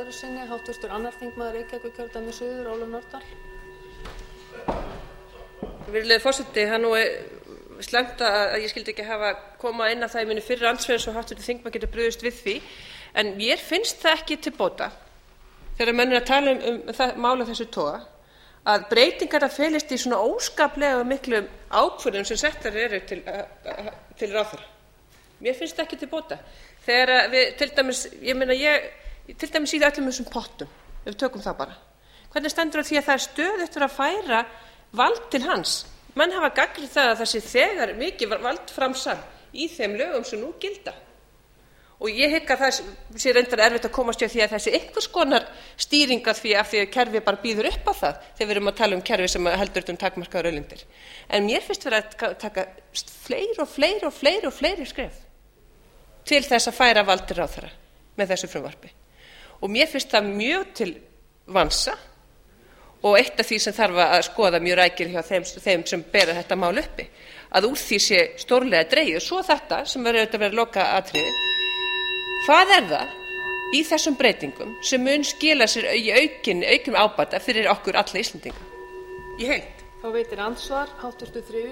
öðru sinni háttvirtur annar þingmaður Reykjavíkurkjördæmis suður, Ólöf Nordal. Virðulegi forseti, það nú slæmt að ég skyldi ekki hafa koma inn á það í mínu fyrra andsvari svo háttvirtur þingmaður getur brugðist við því, en mér finnst það ekki til bóta þegar menn að tala mál af þessu toga að breytingar að felist í svona óskaplega miklum ákvörðunum sem settar eru til ráðherra. Mér finnst það ekki til bóta. Þegar við til dæmis, til dæmis í öllum þessum pottum, ef við tökum það bara. Hvernig stendur á því að það stöðugt að færa vald til hans? Menn hafa gagnrýnt það að það sé þegar mikið valdframsal í þeim lögum sem nú gilda. Og ég hygg að það sé reyndar erfitt að komast hjá því að þessi einhvers konar stýring af því að kerfið bara býður upp á það þegar við erum að tala kerfi sem heldur takmarkaðar auðlindir. En mér finnst vera að taka fleiri skref til þess að færa vald til ráðherra með þessu frumvarpi. Og mér finnst það mjög til vansa og eitt af því sem þarf að skoða mjög rækilega hjá þeim sem bera þetta mál uppi, að úr því sé stórlega dregið. Svo þetta sem verður auðvitað að vera lokaatriði. Hvað er það í þessum breytingum sem mun skila sér í aukinn ábata fyrir okkur alla Íslendinga í heild? Þá veitir andsvar háttvirtur